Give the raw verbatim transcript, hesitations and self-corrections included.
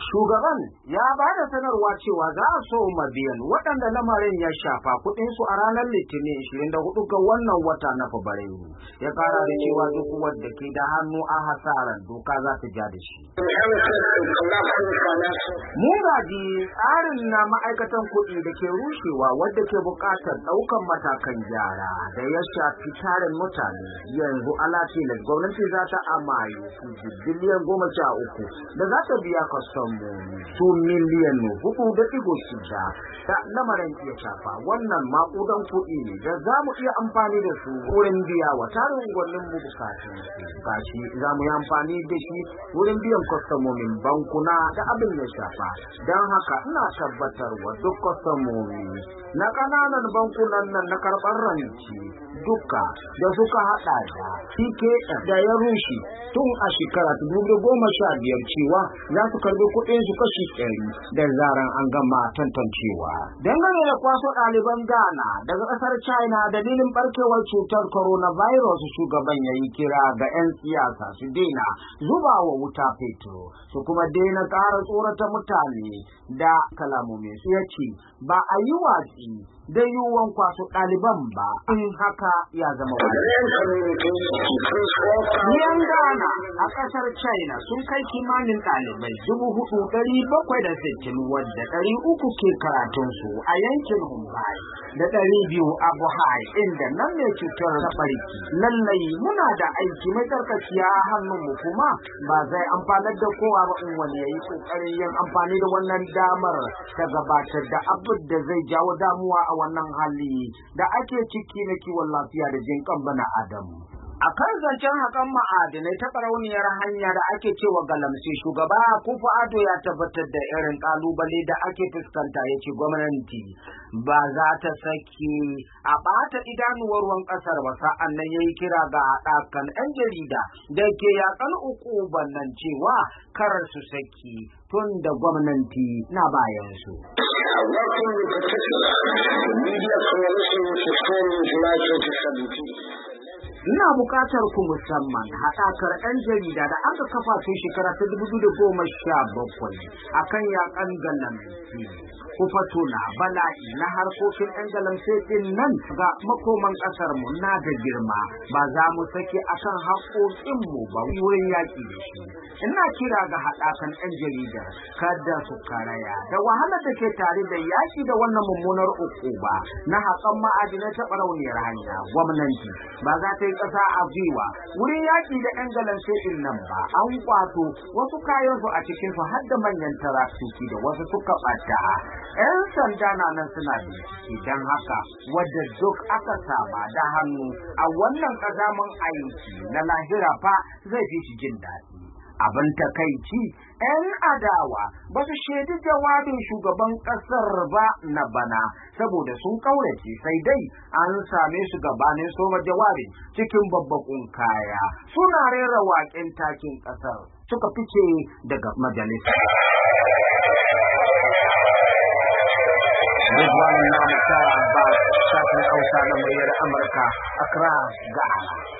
Shugaban ya ba da sanarwa cewa za a so biyan waɗanda lamarin ya shafa kuɗinsu a ranar Litinin ishirin da hudu ga wannan wata na Fabrairu. Ya ƙara da cewa duk wanda ke da hannu a hasaran doka za ta ja da shi. Mun gaji tsarin na ma'aikatan kuɗi da ke rushewa wadda ke buƙatar ɗaukan matakan gyara da ya shafi tarin mutane. Yanzu ala tilas gwamnati za ta amaye biliyan goma sha uku da za ta biya kwastam su miliyan hudu da digo shida da lamarin iya shafa. Wannan makudan kuɗi ne da za mu iya amfani da su wurin biya wa tarin gwanin mu bukatun gashi za mu yi amfani da shi wurin biyan kwastamomin bankuna da abin ya shafa. Don haka ina tabbatar wa duk kwastamomi na ƙananan bankunan nan na karɓar ranci duka da suka haɗa da P K M da ya rushe tun a shekara ta dubu goma sha biyar cewa za su karbi kuɗin su kashi ɗari da zaran an gama tantancewa. Dangane da kwaso ɗaliban Ghana daga ƙasar China dalilin barkewar cutar coronavirus, shugaban ya yi kira ga 'yan siyasa su daina zuba wa wuta fetur su kuma daina ƙara tsorata mutane da kalamomi su ya ce ba a yi watsi da yiwuwan kwaso ɗaliban ba in haka ya zama wani. Yan Ghana a ƙasar China sun kai kimanin ɗalibai dubu hudu ɗari bakwai da sittin wadda ɗari uku ke karatunsu a yankin Mumbai da ɗari biyu a Buhari inda nan ne cutar ta ɓarki. Lallai muna da aiki mai tsarkakiya a hannunmu kuma ba zai amfanar da kowa ba in wani ya yi ƙoƙarin yin amfani da wannan damar ta gabatar da abin da zai jawo damuwa a wannan hali da ake ciki na kiwon lafiya da jin kan bana Adam. A kan zancen hakan ma'adinai ta farauniyar hanya da ake cewa galamsi, shugaba Akufo-Addo ya tabbatar da irin kalubale da ake fuskanta. Ya ce gwamnati ba za ta saki a ɓata idanuwar ruwan ƙasar ba. Sa'an nan ya yi kira ga haɗakan 'yan jarida da ke yakan ukuban nan cewa karar su saki tun da gwamnati na bayan su. Working with particular media coalition to form in July twenty seventeen. Ina buƙatar ku musamman haɗakar 'yan jarida da aka kafa tun shekara ta dubu da goma sha bakwai akan yakan galamsi. Ku fatuna bala'i na harkokin 'yan galamsi ɗin nan ga makoman ƙasar mu na da girma. Ba za mu sake akan haƙoƙin mu ba wurin yaƙi da shi. Ina kira ga haɗakan 'yan jarida kada su karaya da wahalar da ke tare da yaƙi da wannan mummunar ukuba na haƙan ma'adinai ta barauniyar hanya. Gwamnati ba za ta yi ƙasa a gwiwa wurin yaƙi da 'yan galamsi ɗin nan ba. An kwato wasu kayan su a cikin su har da manyan taraktoci da wasu suka ɓata. 'Yan sanda na nan suna bincike, don haka wadda duk aka sama da hannu a wannan ƙazamin aiki na lahira fa zai fi shi jin daɗi. Abin takaici 'yan adawa ba su shaidi jawabin shugaban ƙasar ba na bana saboda sun kaurace, sai dai an same su gabanin soma jawabin cikin babbakun kaya suna rera waƙen takin ƙasar suka fice daga majalisa. Ridwan Namta ba shafin Hausa na muryar Amurka, Accra, Ghana.